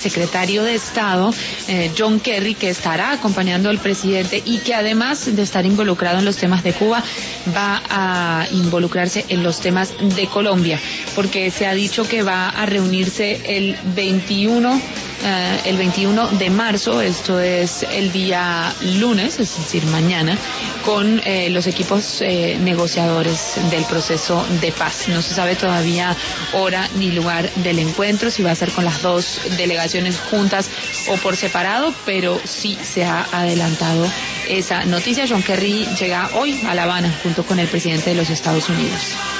secretario de Estado, John Kerry, que estará acompañando al presidente y que además de estar involucrado en los temas de Cuba, va a involucrarse en los temas de Colombia, porque se ha dicho que va a reunirse el 21 de marzo, esto es el día lunes, es decir, mañana, con los equipos negociadores del proceso de paz. No se sabe todavía hora ni lugar del encuentro, si va a ser con las dos delegaciones juntas o por separado, pero sí se ha adelantado esa noticia. John Kerry llega hoy a La Habana junto con el presidente de los Estados Unidos.